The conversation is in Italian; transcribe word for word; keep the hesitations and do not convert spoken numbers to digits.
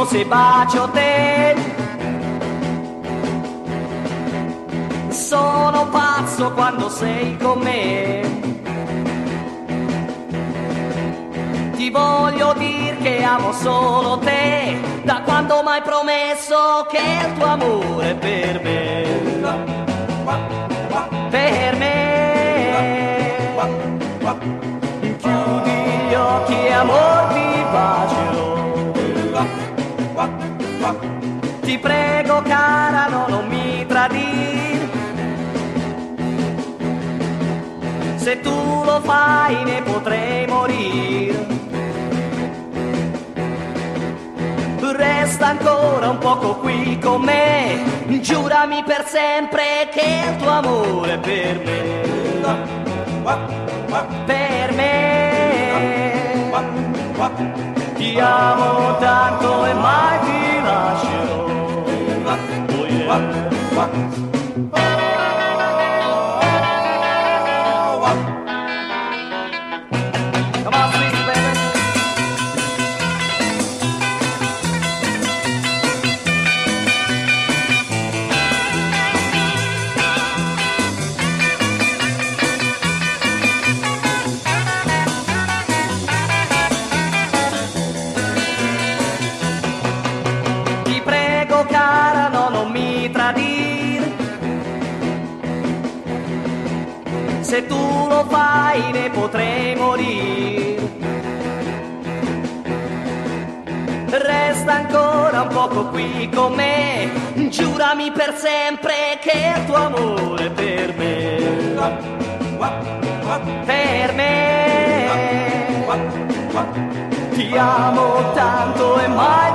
se bacio te. Sono pazzo quando sei con me. Ti voglio dire che amo solo te, da quando m'hai promesso che il tuo amore è per me. Per me. Chiudi gli occhi e amor ti bacerò. Ti prego cara, no, non mi tradir. Se tu lo fai ne potrei morire. Resta ancora un poco qui con me, giurami per sempre che il tuo amore è per me. Per me. Ti amo tanto e mai ti lascerò. Oh yeah. Se tu lo fai ne potrei morire. Resta ancora un poco qui con me, giurami per sempre che il tuo amore è per me. Per me. Ti amo tanto e mai